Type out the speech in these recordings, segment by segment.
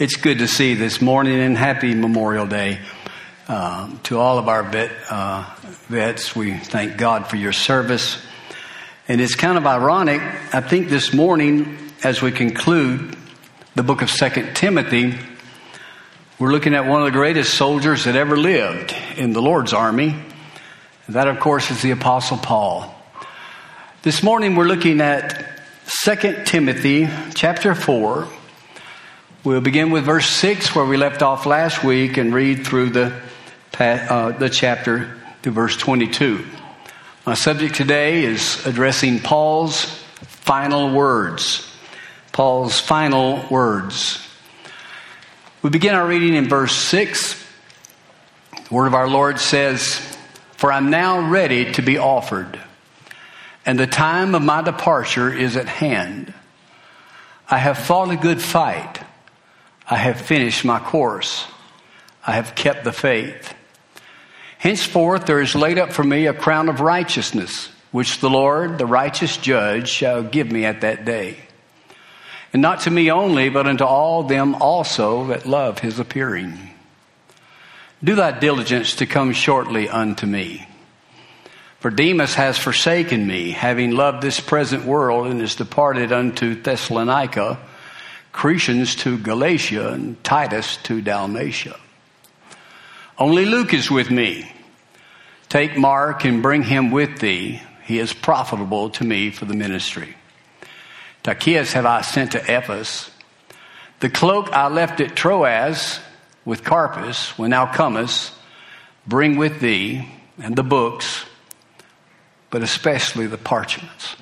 It's good to see this morning, and happy Memorial Day to all of our vets. We thank God for your service. And it's kind of ironic, I think this morning, as we conclude the book of 2 Timothy, we're looking at one of the greatest soldiers that ever lived in the Lord's army. That, of course, is the Apostle Paul. This morning we're looking at 2 Timothy chapter 4. We'll begin with verse 6 where we left off last week and read through the chapter to verse 22. My subject today is addressing Paul's final words. Paul's final words. We begin our reading in verse 6. The word of our Lord says, "For I'm now ready to be offered, and the time of my departure is at hand. I have fought a good fight. I have finished my course. I have kept the faith. Henceforth there is laid up for me a crown of righteousness, which the Lord, the righteous judge, shall give me at that day. And not to me only, but unto all them also that love his appearing. Do thy diligence to come shortly unto me. For Demas has forsaken me, having loved this present world, and is departed unto Thessalonica, Cretans to Galatia, and Titus to Dalmatia. Only Luke is with me. Take Mark and bring him with thee. He is profitable to me for the ministry. Tychicus have I sent to Ephesus. The cloak I left at Troas with Carpus, when thou comest, bring with thee, and the books, but especially the parchments."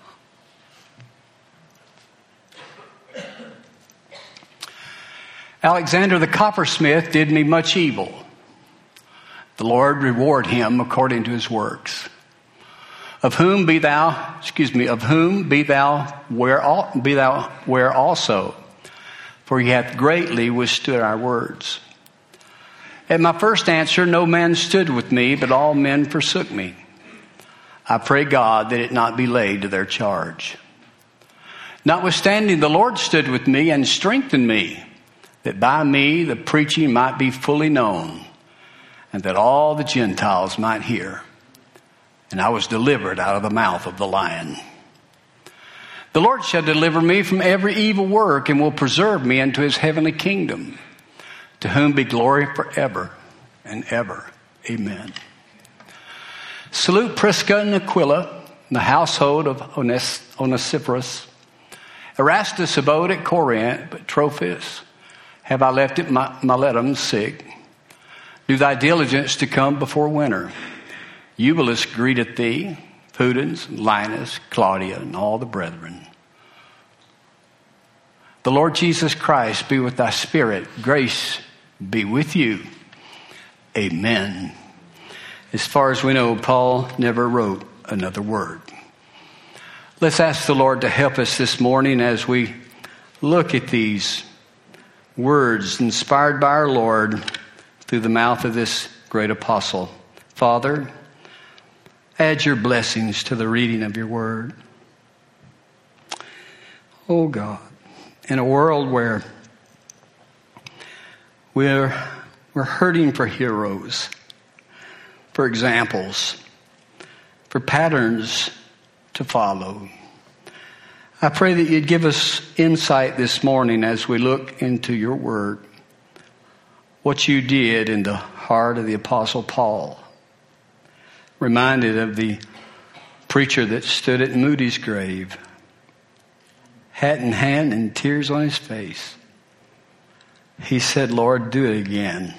Alexander the coppersmith did me much evil. The Lord reward him according to his works. Of whom be thou ware also, for he hath greatly withstood our words. At my first answer no man stood with me, but all men forsook me. I pray God that it not be laid to their charge. Notwithstanding the Lord stood with me and strengthened me, that by me the preaching might be fully known, and that all the Gentiles might hear. And I was delivered out of the mouth of the lion. The Lord shall deliver me from every evil work, and will preserve me unto his heavenly kingdom, to whom be glory forever and ever. Amen. Salute Prisca and Aquila, the household of Onesiphorus. Erastus abode at Corinth, but Trophimus have I left at Miletum sick. Do thy diligence to come before winter. Eubulus greeteth thee, Pudens, Linus, Claudia, and all the brethren. The Lord Jesus Christ be with thy spirit. Grace be with you. Amen. As far as we know, Paul never wrote another word. Let's ask the Lord to help us this morning as we look at these words inspired by our Lord through the mouth of this great apostle. Father, add your blessings to the reading of your word. Oh God, in a world where we're hurting for heroes, for examples, for patterns to follow, I pray that you'd give us insight this morning as we look into your word, what you did in the heart of the Apostle Paul. Reminded of the preacher that stood at Moody's grave, hat in hand and tears on his face. He said, "Lord, do it again."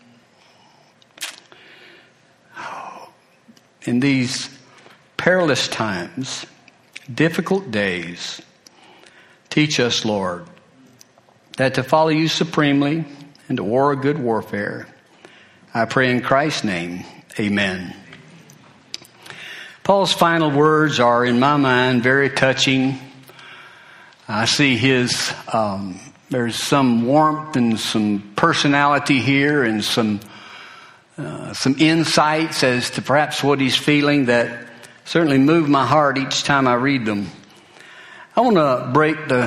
In these perilous times, difficult days, teach us, Lord, that to follow you supremely and to war a good warfare. I pray in Christ's name, amen. Paul's final words are, in my mind, very touching. I see there's some warmth and some personality here, and some insights as to perhaps what he's feeling that certainly move my heart each time I read them. I want to break the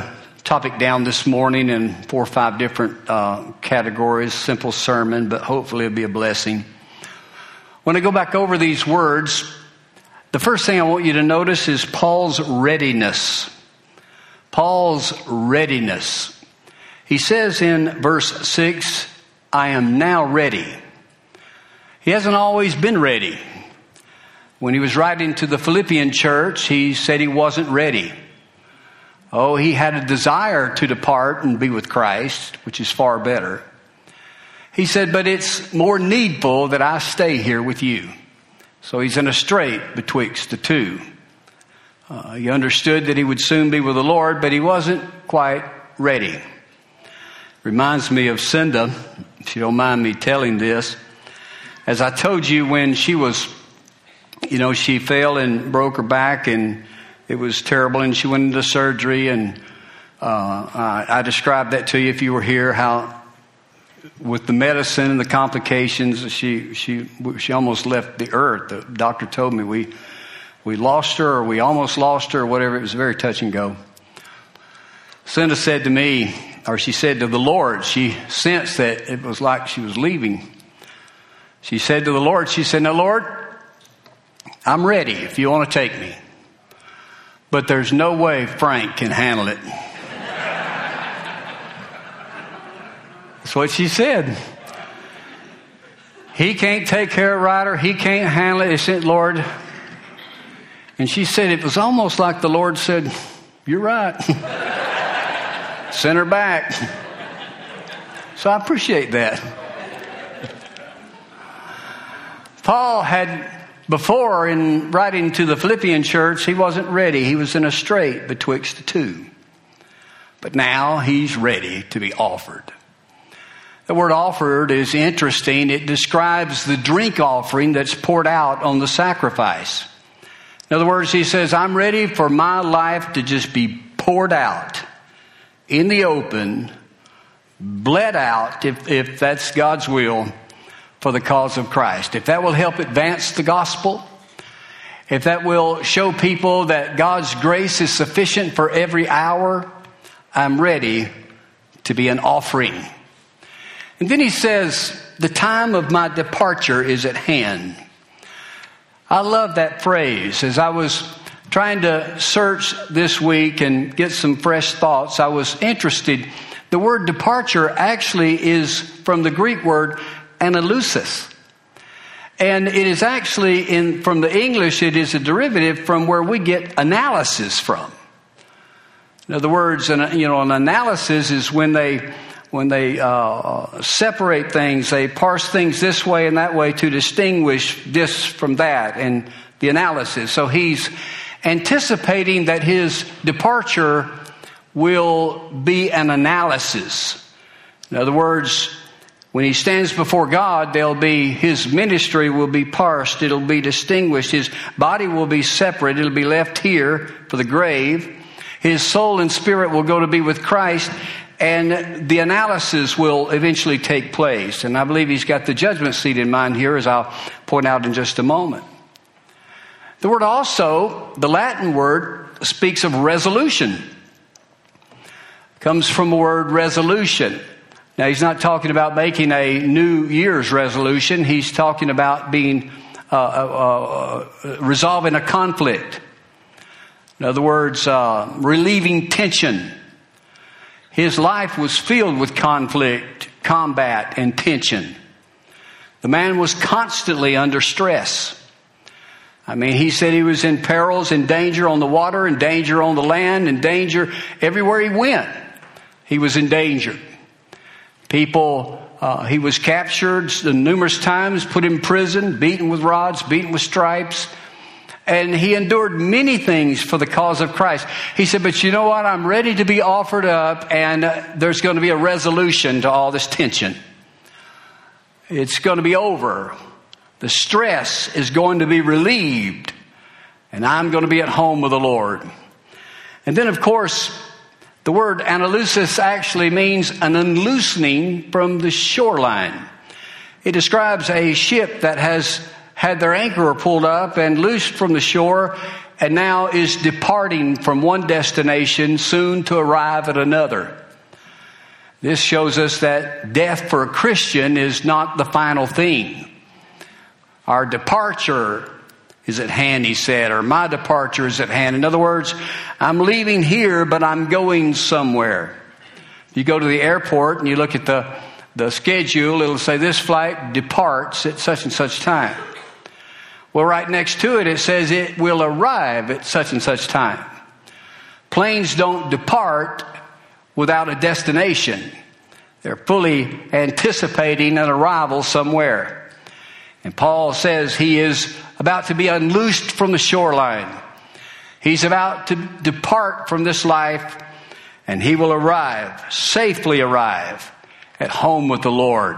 topic down this morning in 4 or 5 different categories. Simple sermon, but hopefully it'll be a blessing. When I go back over these words, the first thing I want you to notice is Paul's readiness. Paul's readiness. He says in verse 6, I am now ready. He hasn't always been ready. When he was writing to the Philippian church, he said he wasn't ready. Oh, he had a desire to depart and be with Christ, which is far better. He said, but it's more needful that I stay here with you. So he's in a strait betwixt the two. He understood that he would soon be with the Lord, but he wasn't quite ready. Reminds me of Cinda, if you don't mind me telling this. As I told you, when she was, she fell and broke her back, and it was terrible, and she went into surgery, and I described that to you if you were here, how with the medicine and the complications, she almost left the earth. The doctor told me we lost her, or we almost lost her, or whatever. It was very touch and go. Cinda said to me, or she said to the Lord, she sensed that it was like she was leaving. She said to the Lord, she said, now Lord, I'm ready if you want to take me. But there's no way Frank can handle it. That's what she said. He can't take care of Ryder. He can't handle it. He said, Lord. And she said, it was almost like the Lord said, you're right. Send her back. So I appreciate that. Paul had, before in writing to the Philippian church, he wasn't ready. He was in a strait betwixt the two. But now he's ready to be offered. The word offered is interesting. It describes the drink offering that's poured out on the sacrifice. In other words, he says, I'm ready for my life to just be poured out in the open, bled out, if that's God's will, for the cause of Christ. If that will help advance the gospel, if that will show people that God's grace is sufficient for every hour, I'm ready to be an offering. And then he says, the time of my departure is at hand. I love that phrase. As I was trying to search this week and get some fresh thoughts, I was interested. The word departure actually is from the Greek word analusis. And it is actually, from the English, it is a derivative from where we get analysis from. In other words, an analysis is when they separate things, they parse things this way and that way to distinguish this from that, and the analysis. So he's anticipating that his departure will be an analysis. In other words, when he stands before God, his ministry will be parsed, it'll be distinguished, his body will be separate, it'll be left here for the grave. His soul and spirit will go to be with Christ, and the analysis will eventually take place. And I believe he's got the judgment seat in mind here, as I'll point out in just a moment. The word also, the Latin word, speaks of resolution. It comes from the word resolution. Now, he's not talking about making a New Year's resolution. He's talking about being resolving a conflict. In other words, relieving tension. His life was filled with conflict, combat, and tension. The man was constantly under stress. I mean, he said he was in perils and danger on the water, and danger on the land, and danger everywhere he went. He was in danger. He was captured numerous times, put in prison, beaten with rods, beaten with stripes. And he endured many things for the cause of Christ. He said, but you know what? I'm ready to be offered up, and there's going to be a resolution to all this tension. It's going to be over. The stress is going to be relieved, and I'm going to be at home with the Lord. And then, of course, the word analusis actually means an unloosening from the shoreline. It describes a ship that has had their anchor pulled up and loosed from the shore, and now is departing from one destination soon to arrive at another. This shows us that death for a Christian is not the final thing. Our departure is at hand, he said, or my departure is at hand. In other words, I'm leaving here, but I'm going somewhere. If you go to the airport and you look at the schedule, it'll say this flight departs at such and such time. Well, right next to it, it says it will arrive at such and such time. Planes don't depart without a destination. They're fully anticipating an arrival somewhere. And Paul says he is about to be unloosed from the shoreline. He's about to depart from this life, and he will safely arrive at home with the Lord.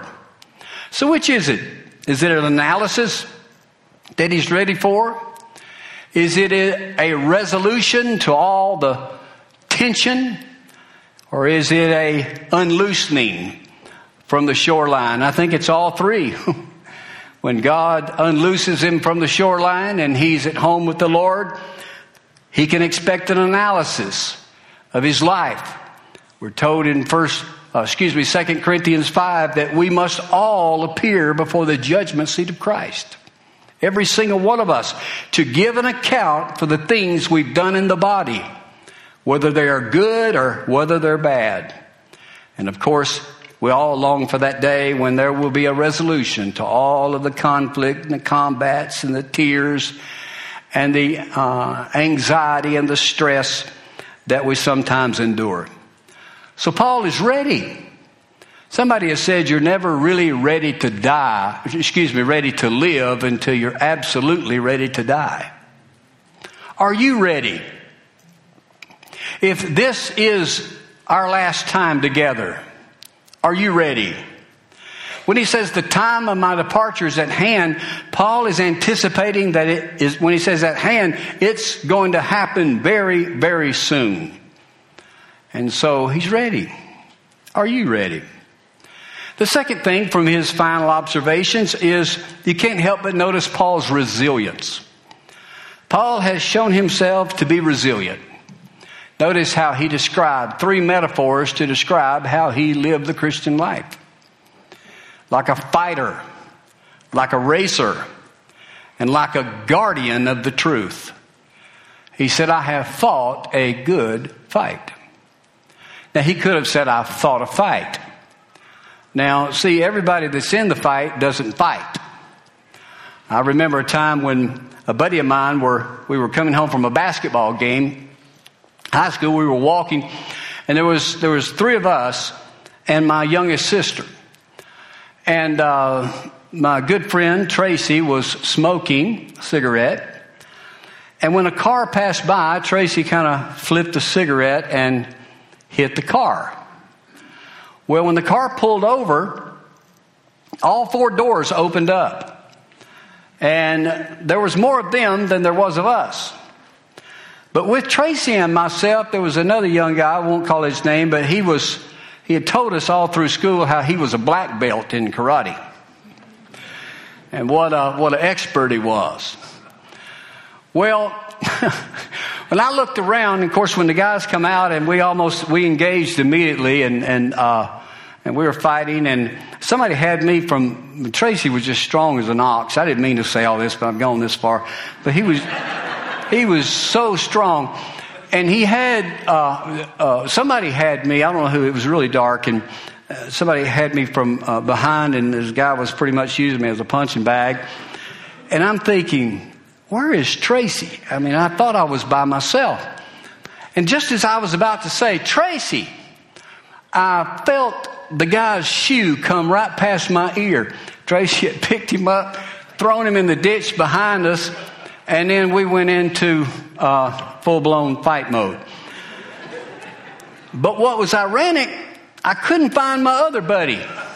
So which is it? Is it an analysis that he's ready for? Is it a resolution to all the tension? Or is it a unloosening from the shoreline? I think it's all three. When God unlooses him from the shoreline and he's at home with the Lord, he can expect an analysis of his life. We're told in 2 Corinthians 5 that we must all appear before the judgment seat of Christ. Every single one of us, to give an account for the things we've done in the body, whether they are good or whether they're bad. And of course, we all long for that day when there will be a resolution to all of the conflict and the combats and the tears and the anxiety and the stress that we sometimes endure. So Paul is ready. Somebody has said you're never really ready to ready to live until you're absolutely ready to die. Are you ready? If this is our last time together, are you ready? When he says the time of my departure is at hand, Paul is anticipating that it is, when he says at hand, it's going to happen very, very soon. And so he's ready. Are you ready? The second thing from his final observations is you can't help but notice Paul's resilience. Paul has shown himself to be resilient. Notice how he described 3 metaphors to describe how he lived the Christian life. Like a fighter, like a racer, and like a guardian of the truth. He said, I have fought a good fight. Now, he could have said, I've fought a fight. Now, see, everybody that's in the fight doesn't fight. I remember a time when a buddy of mine, we were coming home from a basketball game, high school. We were walking, and there was 3 of us and my youngest sister. And my good friend Tracy was smoking a cigarette. And when a car passed by, Tracy kind of flipped the cigarette and hit the car. Well, when the car pulled over, all 4 doors opened up. And there was more of them than there was of us. But with Tracy and myself, there was another young guy, I won't call his name, but he had told us all through school how he was a black belt in karate. And what an expert he was. Well, when I looked around, of course, when the guys come out and we engaged immediately and we were fighting, and somebody had me Tracy was just strong as an ox. I didn't mean to say all this, but I've gone this far. But he was so strong. And he had, somebody had me, I don't know who, it was really dark, and somebody had me from behind, and this guy was pretty much using me as a punching bag. And I'm thinking, where is Tracy? I mean, I thought I was by myself. And just as I was about to say, Tracy, I felt the guy's shoe come right past my ear. Tracy had picked him up, thrown him in the ditch behind us, and then we went into full-blown fight mode. But what was ironic, I couldn't find my other buddy.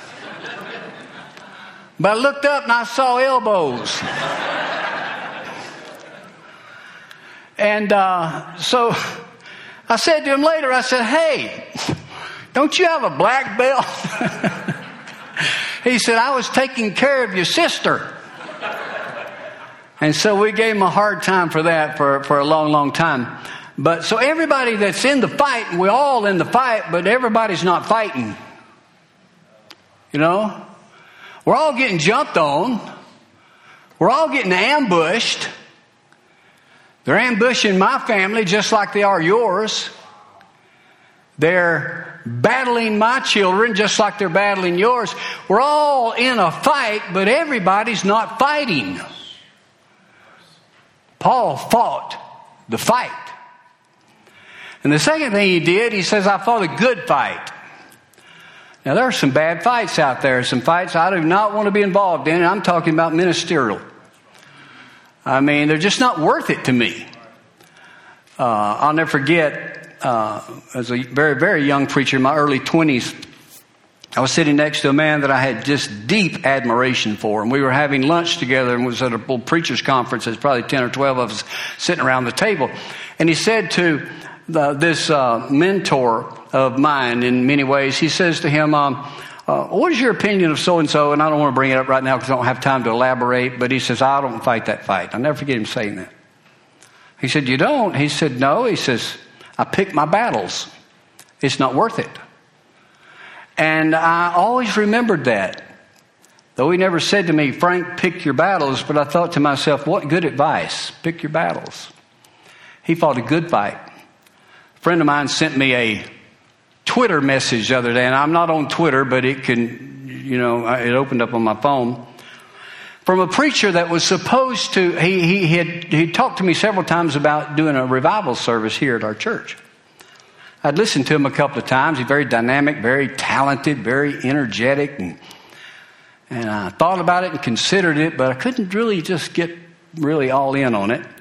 But I looked up and I saw elbows. And so I said to him later, I said, hey, don't you have a black belt? He said, I was taking care of your sister. And so we gave him a hard time for that for a long, long time. But so everybody that's in the fight, and we're all in the fight, but everybody's not fighting. You know? We're all getting jumped on. We're all getting ambushed. They're ambushing my family just like they are yours. They're battling my children just like they're battling yours. We're all in a fight, but everybody's not fighting. Paul fought the fight. And the second thing he did, he says, I fought a good fight. Now, there are some bad fights out there. Some fights I do not want to be involved in. And I'm talking about ministerial. I mean, they're just not worth it to me. I'll never forget, as a very, very young preacher in my early 20s, I was sitting next to a man that I had just deep admiration for. And we were having lunch together and was at a little preacher's conference. There's probably 10 or 12 of us sitting around the table. And he said to this mentor of mine in many ways, he says to him, what is your opinion of so-and-so? And I don't want to bring it up right now because I don't have time to elaborate. But he says, I don't fight that fight. I'll never forget him saying that. He said, you don't? He said, no. He says, I pick my battles. It's not worth it. And I always remembered that. Though he never said to me, Frank, pick your battles. But I thought to myself, what good advice. Pick your battles. He fought a good fight. A friend of mine sent me a Twitter message the other day. And I'm not on Twitter, but it can, it opened up on my phone. From a preacher that was supposed to, he talked to me several times about doing a revival service here at our church. I'd listened to him a couple of times. He's very dynamic, very talented, very energetic. And I thought about it and considered it, but I couldn't really just get really all in on it.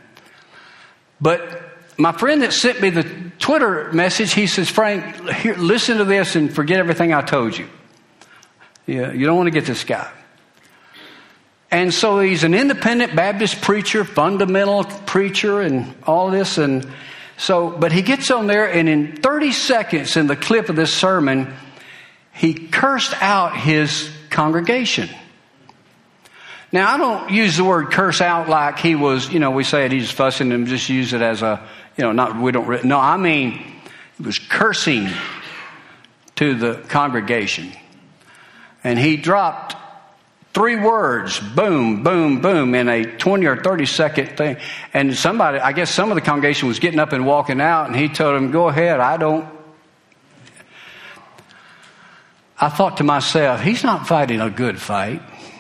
But my friend that sent me the Twitter message, he says, Frank, here, listen to this and forget everything I told you. Yeah, you don't want to get this guy. And so he's an independent Baptist preacher, fundamental preacher, and all this. And so, but he gets on there, and in 30 seconds in the clip of this sermon, he cursed out his congregation. Now, I don't use the word curse out like he was, we say it, he's fussing and just use it as a, no, I mean, he was cursing to the congregation. And he dropped 3 words, boom, boom, boom, in a 20 or 30 second thing. And somebody, I guess some of the congregation was getting up and walking out, and he told them, go ahead, I thought to myself, he's not fighting a good fight.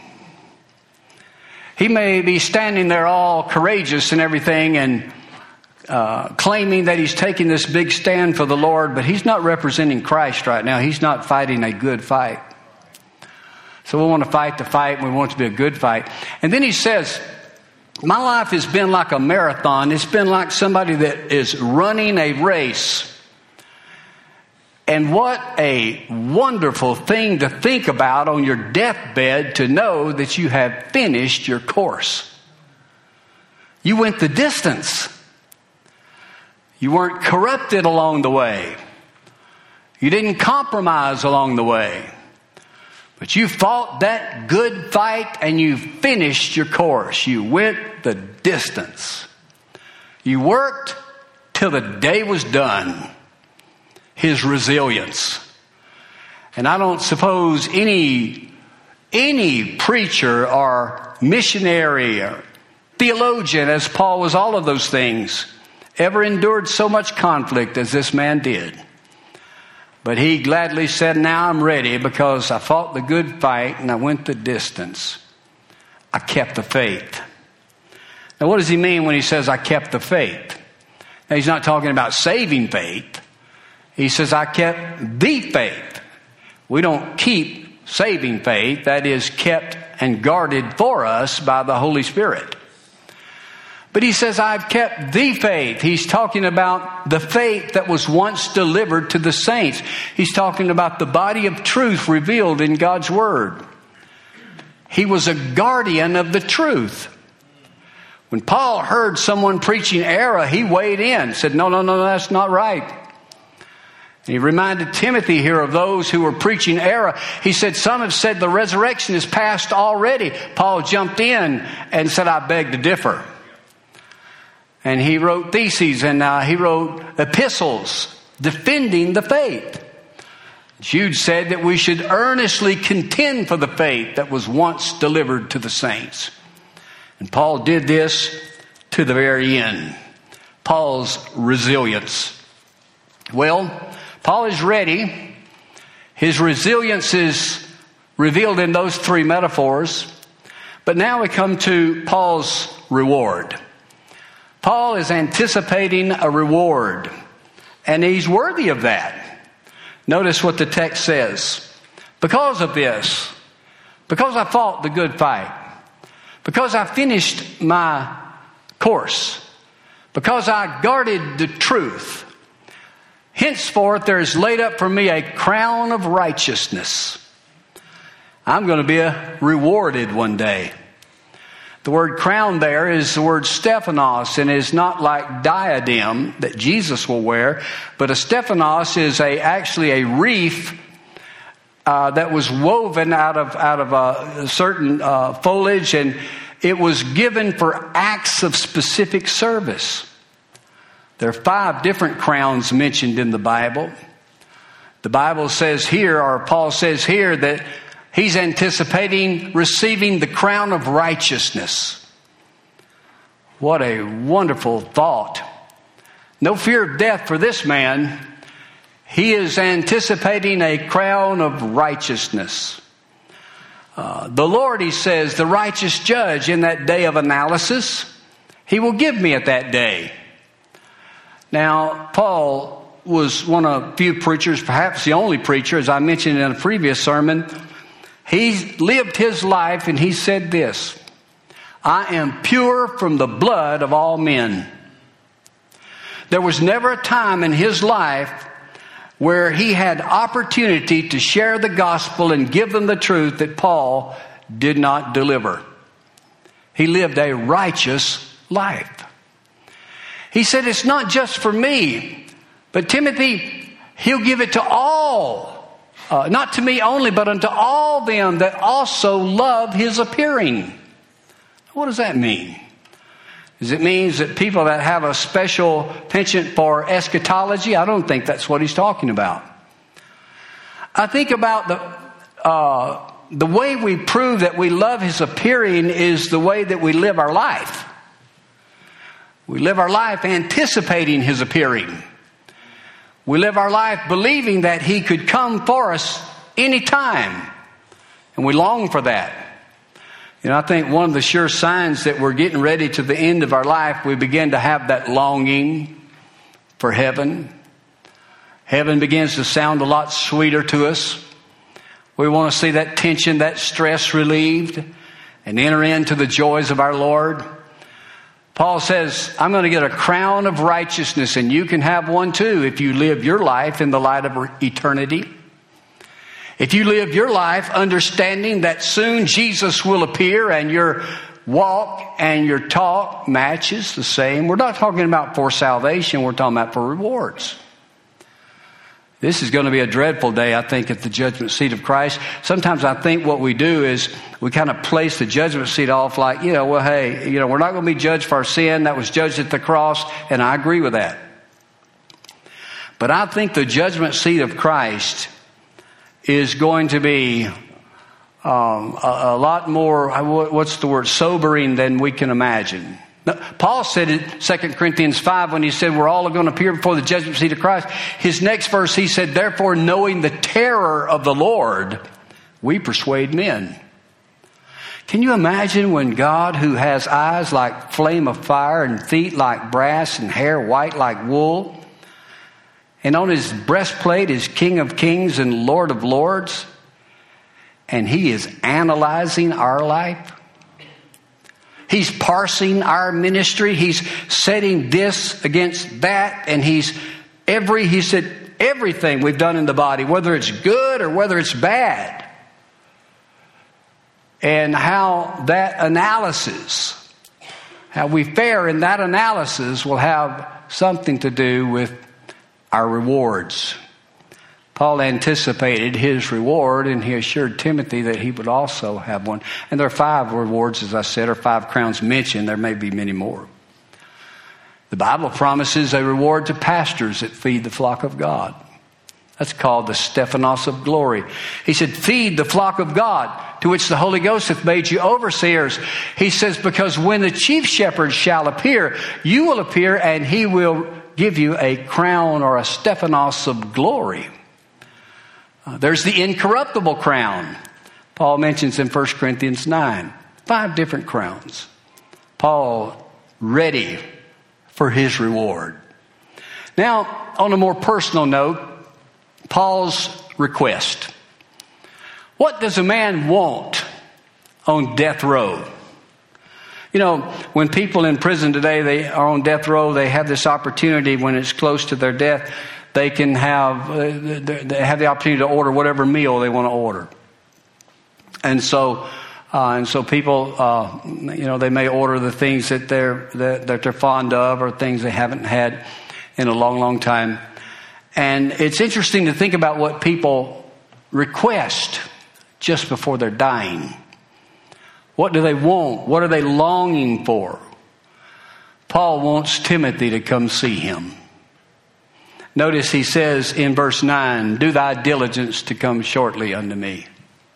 He may be standing there all courageous and everything and claiming that he's taking this big stand for the Lord, but he's not representing Christ right now. He's not fighting a good fight. So we want to fight the fight, and we want it to be a good fight. And then he says, my life has been like a marathon. It's been like somebody that is running a race. And what a wonderful thing to think about on your deathbed, to know that you have finished your course. You went the distance. You weren't corrupted along the way. You didn't compromise along the way. But you fought that good fight and you finished your course. You went the distance. You worked till the day was done. His resilience. And I don't suppose any preacher or missionary or theologian, as Paul was all of those things, ever endured so much conflict as this man did. But he gladly said, now I'm ready because I fought the good fight and I went the distance. I kept the faith. Now, what does he mean when he says I kept the faith? Now, he's not talking about saving faith. He says I kept the faith. We don't keep saving faith. That is kept and guarded for us by the Holy Spirit. But he says, I've kept the faith. He's talking about the faith that was once delivered to the saints. He's talking about the body of truth revealed in God's Word. He was a guardian of the truth. When Paul heard someone preaching error, he weighed in, said, no, that's not right. He reminded Timothy here of those who were preaching error. He said, some have said the resurrection is past already. Paul jumped in and said, I beg to differ. And he wrote theses and he wrote epistles defending the faith. Jude said that we should earnestly contend for the faith that was once delivered to the saints. And Paul did this to the very end. Paul's resilience. Well, Paul is ready. His resilience is revealed in those three metaphors. But now we come to Paul's reward. Paul is anticipating a reward, and he's worthy of that. Notice what the text says. Because of this, because I fought the good fight, because I finished my course, because I guarded the truth, henceforth there is laid up for me a crown of righteousness. I'm going to be rewarded one day. The word crown there is the word Stephanos, and is not like diadem that Jesus will wear, but a Stephanos is actually a wreath that was woven out of a certain foliage, and it was given for acts of specific service. There are 5 different crowns mentioned in the Bible. The Bible says here, or Paul says here, that he's anticipating receiving the crown of righteousness. What a wonderful thought. No fear of death for this man. He is anticipating a crown of righteousness. The Lord, he says, the righteous judge in that day of analysis, he will give me at that day. Now, Paul was one of few preachers, perhaps the only preacher, as I mentioned in a previous sermon. He lived his life and he said this, I am pure from the blood of all men. There was never a time in his life where he had opportunity to share the gospel and give them the truth that Paul did not deliver. He lived a righteous life. He said, it's not just for me, but Timothy, he'll give it to all. Not to me only, but unto all them that also love his appearing. What does that mean? Does it mean that people that have a special penchant for eschatology? I don't think that's what he's talking about. I think about the way we prove that we love his appearing is the way that we live our life. We live our life anticipating his appearing. We live our life believing that he could come for us anytime. And we long for that. You know, I think one of the sure signs that we're getting ready to the end of our life, we begin to have that longing for heaven. Heaven begins to sound a lot sweeter to us. We want to see that tension, that stress relieved, and enter into the joys of our Lord. Paul says, I'm going to get a crown of righteousness, and you can have one too if you live your life in the light of eternity. If you live your life understanding that soon Jesus will appear and your walk and your talk matches the same. We're not talking about for salvation, we're talking about for rewards. This is going to be a dreadful day, I think, at the judgment seat of Christ. Sometimes I think what we do is we kind of place the judgment seat off like, well, hey, we're not going to be judged for our sin. That was judged at the cross, and I agree with that. But I think the judgment seat of Christ is going to be a lot more, sobering than we can imagine. Paul said in 2 Corinthians 5 when he said we're all going to appear before the judgment seat of Christ. His next verse he said, therefore knowing the terror of the Lord, we persuade men. Can you imagine when God, who has eyes like flame of fire and feet like brass and hair white like wool, and on his breastplate is King of Kings and Lord of Lords, and he is analyzing our life? He's parsing our ministry. He's setting this against that. And he said, everything we've done in the body, whether it's good or whether it's bad. And how that analysis, how we fare in that analysis will have something to do with our rewards. Paul anticipated his reward, and he assured Timothy that he would also have one. And there are 5 rewards, as I said, or 5 crowns mentioned. There may be many more. The Bible promises a reward to pastors that feed the flock of God. That's called the Stephanos of glory. He said, feed the flock of God, to which the Holy Ghost hath made you overseers. He says, because when the chief shepherd shall appear, you will appear, and he will give you a crown or a Stephanos of glory. There's the incorruptible crown. Paul mentions in 1 Corinthians 9. 5 different crowns. Paul ready for his reward. Now, on a more personal note, Paul's request. What does a man want on death row? You know, when people in prison today, they are on death row, they have this opportunity when it's close to their death. They can have the opportunity to order whatever meal they want to order. And so people, they may order the things that they're fond of, or things they haven't had in a long, long time. And it's interesting to think about what people request just before they're dying. What do they want? What are they longing for? Paul wants Timothy to come see him. Notice he says in verse 9, do thy diligence to come shortly unto me.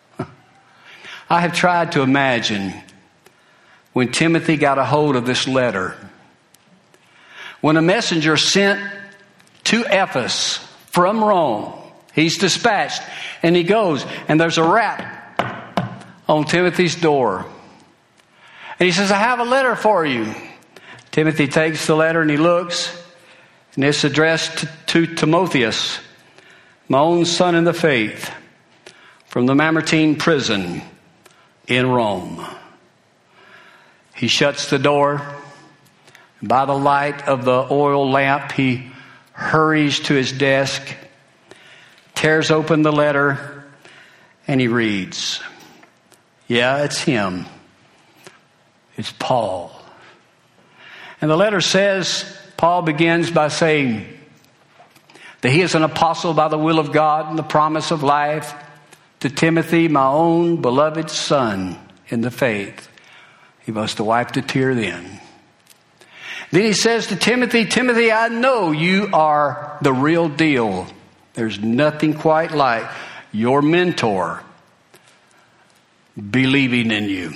I have tried to imagine when Timothy got a hold of this letter. When a messenger sent to Ephesus from Rome, he's dispatched, and he goes, and there's a rap on Timothy's door. And he says, I have a letter for you. Timothy takes the letter and he looks, and it's addressed to Timotheus, my own son in the faith, from the Mamertine prison in Rome. He shuts the door. And by the light of the oil lamp, he hurries to his desk, tears open the letter, and he reads. Yeah, it's him. It's Paul. And the letter says, Paul begins by saying that he is an apostle by the will of God and the promise of life to Timothy, my own beloved son in the faith. He must have wiped a tear then. Then he says to Timothy, Timothy, I know you are the real deal. There's nothing quite like your mentor believing in you.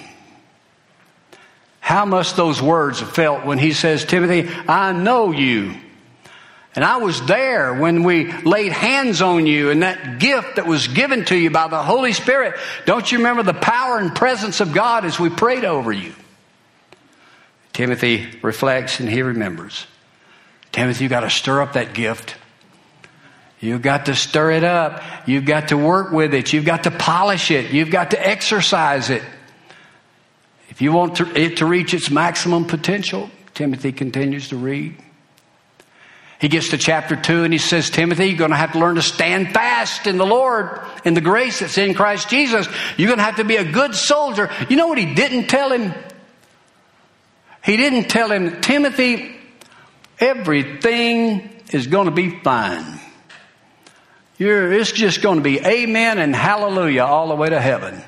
How must those words have felt when he says, Timothy, I know you. And I was there when we laid hands on you, and that gift that was given to you by the Holy Spirit. Don't you remember the power and presence of God as we prayed over you? Timothy reflects and he remembers. Timothy, you've got to stir up that gift. You've got to stir it up. You've got to work with it. You've got to polish it. You've got to exercise it. If you want it to reach its maximum potential, Timothy continues to read. He gets to chapter 2 and he says, Timothy, you're going to have to learn to stand fast in the Lord, in the grace that's in Christ Jesus. You're going to have to be a good soldier. You know what he didn't tell him? He didn't tell him, Timothy, everything is going to be fine. It's just going to be amen and hallelujah all the way to heaven.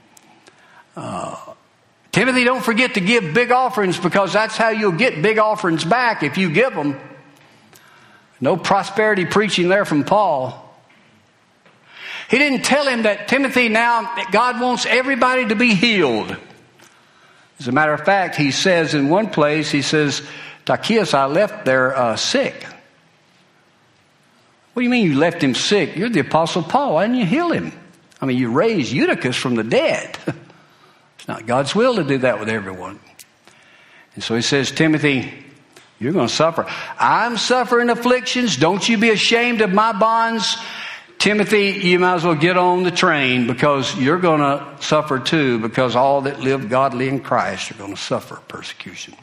Timothy, don't forget to give big offerings, because that's how you'll get big offerings back if you give them. No prosperity preaching there from Paul. He didn't tell him that, Timothy, now God wants everybody to be healed. As a matter of fact, he says in one place, he says, Tychicus, I left there sick. What do you mean you left him sick? You're the Apostle Paul. Why didn't you heal him? I mean, you raised Eutychus from the dead. It's not God's will to do that with everyone. And so he says, Timothy, you're going to suffer. I'm suffering afflictions. Don't you be ashamed of my bonds. Timothy, you might as well get on the train, because you're going to suffer too, because all that live godly in Christ are going to suffer persecution.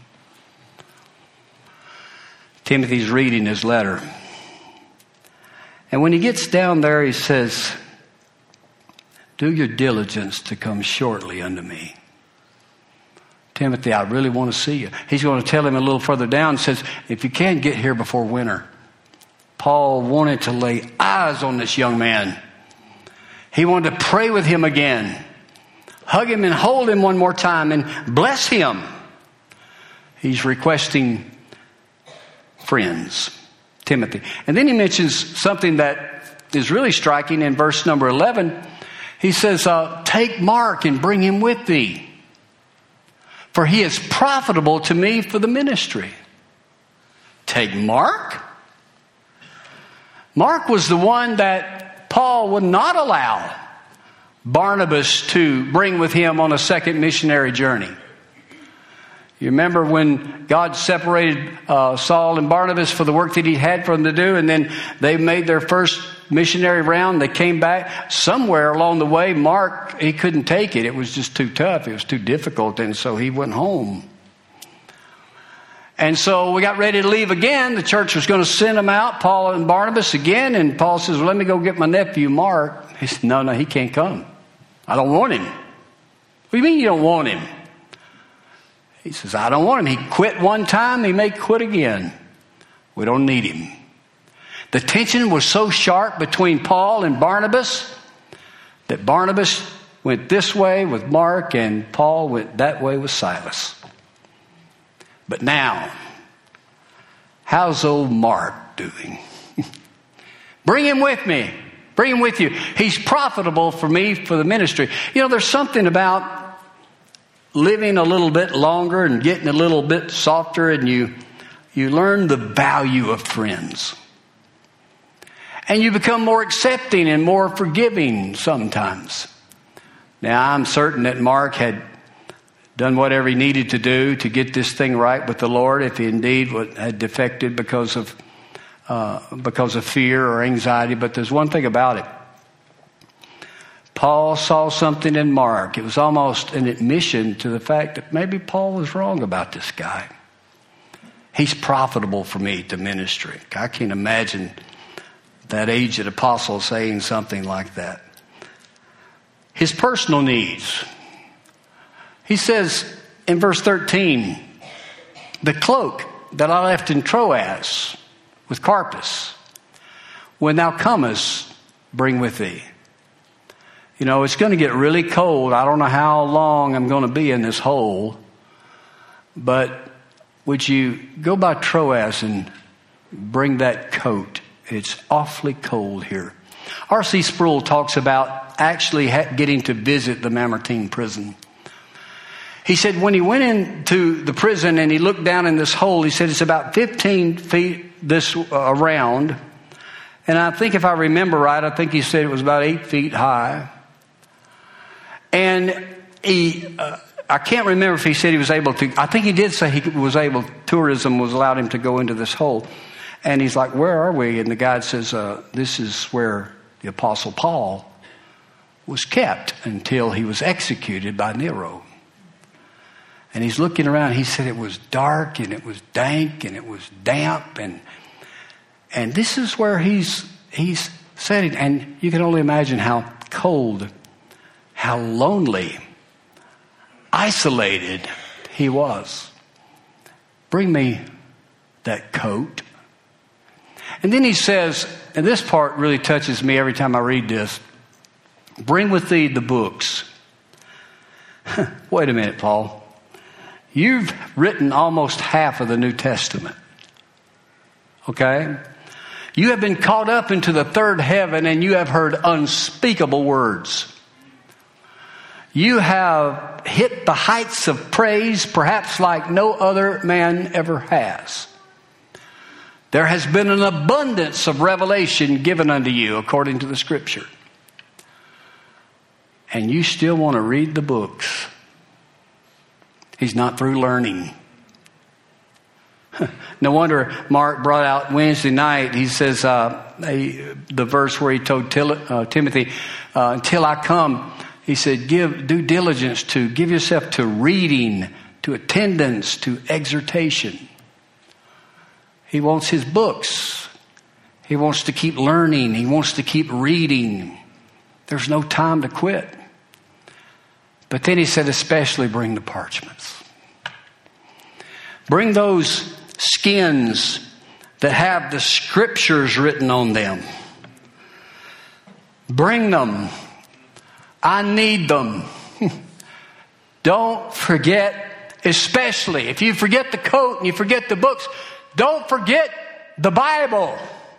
Timothy's reading his letter. And when he gets down there, he says, do your diligence to come shortly unto me. Timothy, I really want to see you. He's going to tell him a little further down, says, if you can, get here before winter. Paul wanted to lay eyes on this young man. He wanted to pray with him again, hug him and hold him one more time and bless him. He's requesting friends, Timothy. And then he mentions something that is really striking in verse number 11. He says, take Mark and bring him with thee, for he is profitable to me for the ministry. Take Mark? Mark was the one that Paul would not allow Barnabas to bring with him on a second missionary journey. You remember when God separated Saul and Barnabas for the work that he had for them to do, and then they made their first missionary round. They came back. Somewhere along the way, Mark, he couldn't take it. It was just too tough. It was too difficult, and so he went home. And so we got ready to leave again. The church was going to send them out, Paul and Barnabas again, and Paul says, well, let me go get my nephew Mark. He said, no, he can't come. I don't want him. What do you mean you don't want him? He says, I don't want him. He quit one time. He may quit again. We don't need him. The tension was so sharp between Paul and Barnabas that Barnabas went this way with Mark and Paul went that way with Silas. But now, how's old Mark doing? Bring him with me. Bring him with you. He's profitable for me for the ministry. You know, there's something about living a little bit longer and getting a little bit softer, and you learn the value of friends. And you become more accepting and more forgiving sometimes. Now, I'm certain that Mark had done whatever he needed to do to get this thing right with the Lord, if he indeed had defected because of fear or anxiety. But there's one thing about it. Paul saw something in Mark. It was almost an admission to the fact that maybe Paul was wrong about this guy. He's profitable for me to ministry. I can't imagine that aged apostle saying something like that. His personal needs. He says in verse 13, the cloak that I left in Troas with Carpus, when thou comest, bring with thee. You know, it's going to get really cold. I don't know how long I'm going to be in this hole. But would you go by Troas and bring that coat? It's awfully cold here. R.C. Sproul talks about actually getting to visit the Mamertine prison. He said when he went into the prison and he looked down in this hole, he said it's about 15 feet this around. And I think if I remember right, I think he said it was about 8 feet high. And I can't remember if he said he was able to, I think he did say he was able, tourism was allowed him to go into this hole. And he's like, where are we? And the guide says, this is where the Apostle Paul was kept until he was executed by Nero. And he's looking around. He said it was dark and it was dank and it was damp. And this is where he's sitting. And you can only imagine how cold, how lonely, isolated he was. Bring me that coat. And then he says, and this part really touches me every time I read this, bring with thee the books. Wait a minute, Paul. You've written almost half of the New Testament. Okay? You have been caught up into the third heaven and you have heard unspeakable words. You have hit the heights of praise perhaps like no other man ever has. There has been an abundance of revelation given unto you according to the Scripture. And you still want to read the books. He's not through learning. No wonder Mark brought out Wednesday night. He says, the verse where he told Timothy, until I come, he said, give due diligence to, give yourself to reading, to attendance, to exhortation. He wants his books. He wants to keep learning. He wants to keep reading. There's no time to quit. But then he said, especially bring the parchments. Bring those skins that have the scriptures written on them. Bring them. I need them. Don't forget, especially if you forget the coat and you forget the books, don't forget the Bible.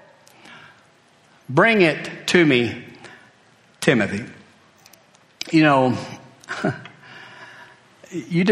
Bring it to me, Timothy. You know, you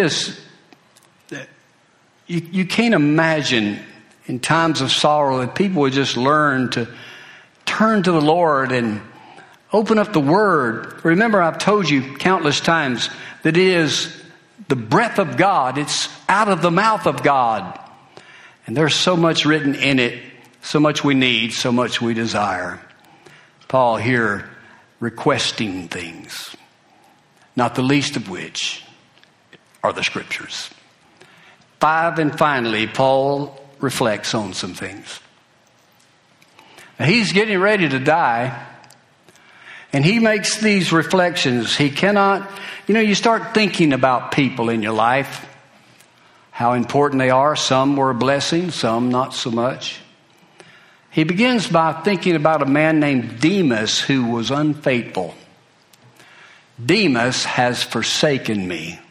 can't imagine in times of sorrow that people would just learn to turn to the Lord and open up the Word. Remember, I've told you countless times that it is the breath of God. It's out of the mouth of God. And there's so much written in it, so much we need, so much we desire. Paul here requesting things, not the least of which are the Scriptures. 5, and finally, Paul reflects on some things. Now, he's getting ready to die, and he makes these reflections. He cannot, you start thinking about people in your life, how important they are. Some were a blessing, some not so much. He begins by thinking about a man named Demas who was unfaithful. Demas has forsaken me.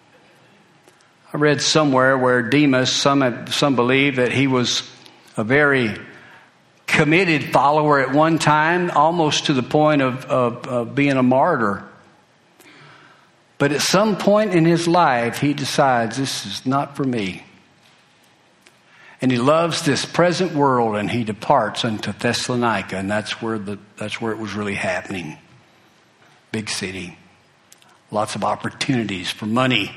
I read somewhere where Demas, some believe that he was a very committed follower at one time, almost to the point of being a martyr. But at some point in his life, he decides, this is not for me. And he loves this present world, and he departs unto Thessalonica, and that's where it was really happening. Big city. Lots of opportunities for money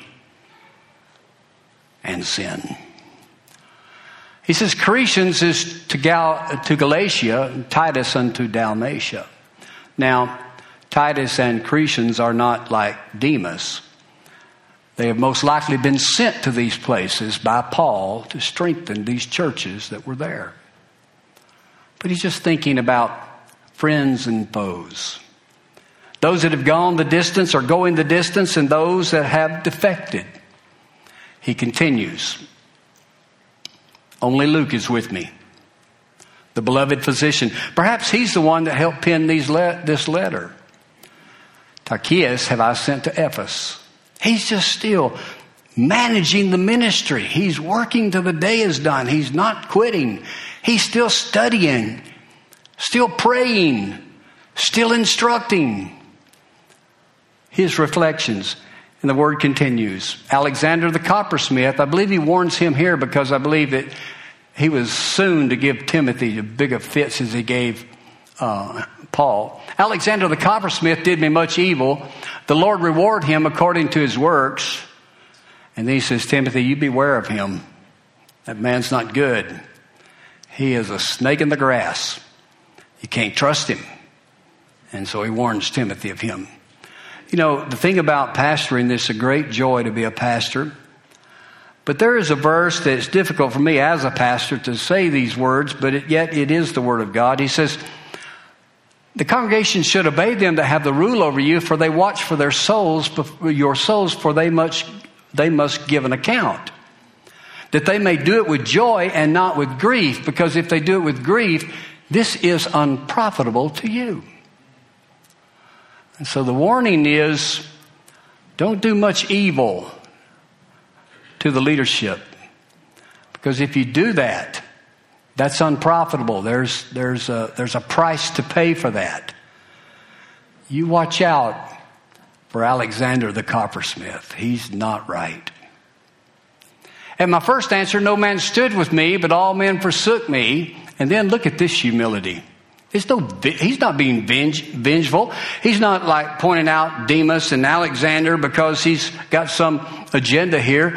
and sin. He says, Crescens is to Galatia, and Titus unto Dalmatia. Now, Titus and Crescens are not like Demas. They have most likely been sent to these places by Paul to strengthen these churches that were there. But he's just thinking about friends and foes. Those that have gone the distance are going the distance, and those that have defected. He continues, only Luke is with me, the beloved physician. Perhaps he's the one that helped pen this letter. Tychicus have I sent to Ephesus. He's just still managing the ministry. He's working till the day is done. He's not quitting. He's still studying, still praying, still instructing. His reflections. And the word continues. Alexander the coppersmith, I believe he warns him here because I believe that he was soon to give Timothy as big of fits as he gave Paul. Alexander the coppersmith did me much evil. The Lord reward him according to his works. And then he says, Timothy, you beware of him. That man's not good. He is a snake in the grass. You can't trust him. And so he warns Timothy of him. The thing about pastoring, it's a great joy to be a pastor. But there is a verse that's difficult for me as a pastor to say these words, but yet it is the word of God. He says, the congregation should obey them that have the rule over you, for they watch for their souls, your souls, for they must give an account. That they may do it with joy and not with grief, because if they do it with grief, this is unprofitable to you. And so the warning is, don't do much evil to the leadership. Because if you do that, that's unprofitable. There's a price to pay for that. You watch out for Alexander the coppersmith. He's not right. And my first answer, no man stood with me, but all men forsook me. And then look at this humility. He's not being vengeful. He's not like pointing out Demas and Alexander because he's got some agenda here.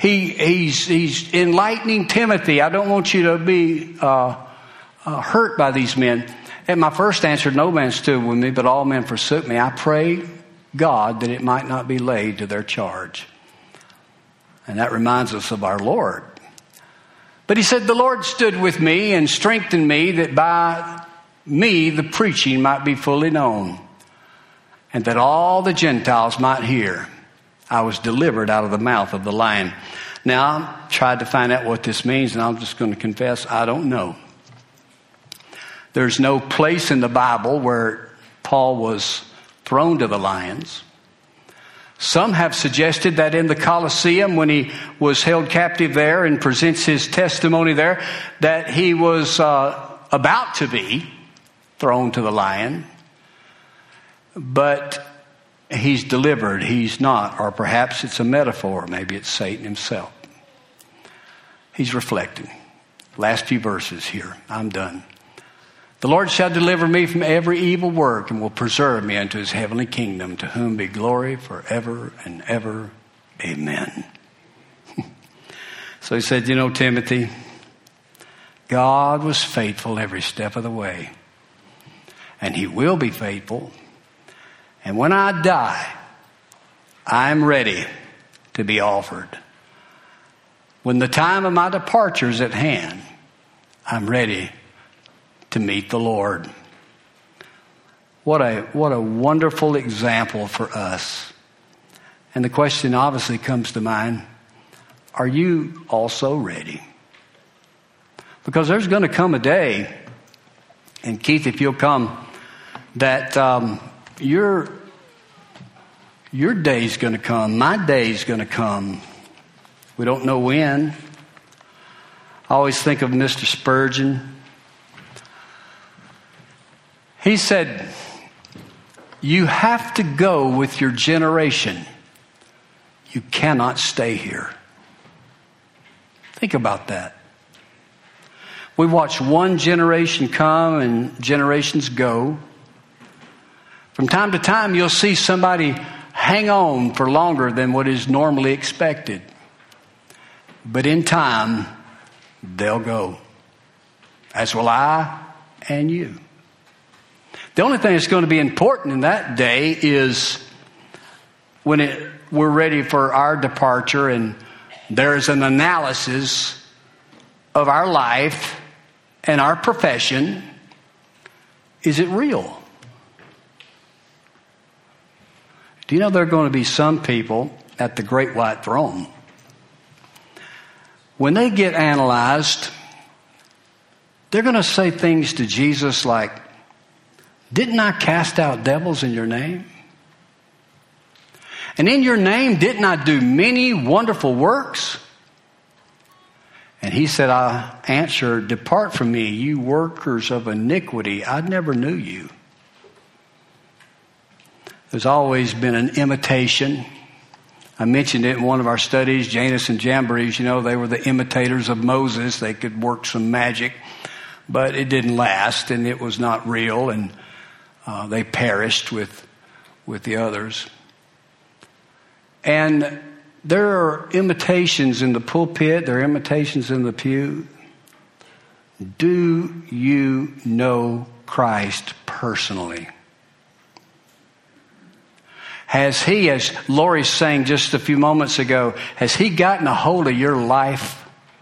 He's enlightening Timothy. I don't want you to be hurt by these men. And my first answer, no man stood with me, but all men forsook me. I pray God that it might not be laid to their charge. And that reminds us of our Lord. But he said, the Lord stood with me and strengthened me, that by me the preaching might be fully known, and that all the Gentiles might hear. I was delivered out of the mouth of the lion. Now, I tried to find out what this means, and I'm just going to confess, I don't know. There's no place in the Bible where Paul was thrown to the lions. Some have suggested that in the Colosseum, when he was held captive there and presents his testimony there, that he was about to be thrown to the lion. But he's delivered. He's not. Or perhaps it's a metaphor. Maybe it's Satan himself. He's reflecting. Last few verses here. I'm done. The Lord shall deliver me from every evil work and will preserve me unto his heavenly kingdom, to whom be glory forever and ever. Amen. So he said, you know, Timothy, God was faithful every step of the way. And he will be faithful. And when I die, I'm ready to be offered. When the time of my departure is at hand, I'm ready to meet the Lord. What a wonderful example for us. And the question obviously comes to mind, are you also ready? Because there's going to come a day, and Keith, if you'll come, that your day's going to come, my day's going to come. We don't know when. I always think of Mr. Spurgeon. He said, you have to go with your generation. You cannot stay here. Think about that. We watch one generation come and generations go. From time to time, you'll see somebody hang on for longer than what is normally expected. But in time, they'll go. As will I and you. The only thing that's going to be important in that day is when we're ready for our departure and there's an analysis of our life and our profession. Is it real? Do you know there are going to be some people at the great white throne, when they get analyzed, they're going to say things to Jesus like, didn't I cast out devils in your name? And in your name, didn't I do many wonderful works? And he said, I answered, depart from me, you workers of iniquity. I never knew you. There's always been an imitation. I mentioned it in one of our studies, Janus and Jambres. You know, they were the imitators of Moses. They could work some magic, but it didn't last, and it was not real, and they perished with the others. And there are imitations in the pulpit. There are imitations in the pew. Do you know Christ personally? Has he, as Lori sang just a few moments ago, has he gotten a hold of your life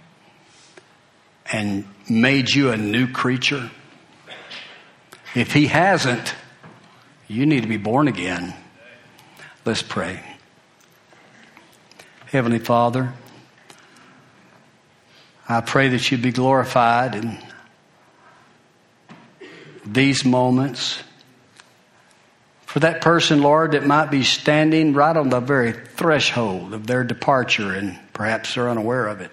and made you a new creature? If he hasn't, you need to be born again. Let's pray. Heavenly Father, I pray that you be glorified in these moments. For that person, Lord, that might be standing right on the very threshold of their departure and perhaps they're unaware of it.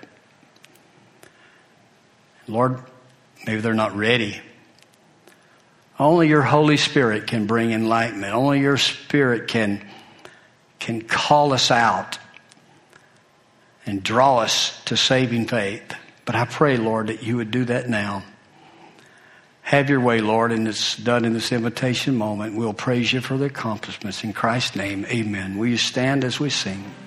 Lord, maybe they're not ready. Only your Holy Spirit can bring enlightenment. Only your Spirit can call us out and draw us to saving faith. But I pray, Lord, that you would do that now. Have your way, Lord, and it's done in this invitation moment. We'll praise you for the accomplishments. In Christ's name, amen. Will you stand as we sing?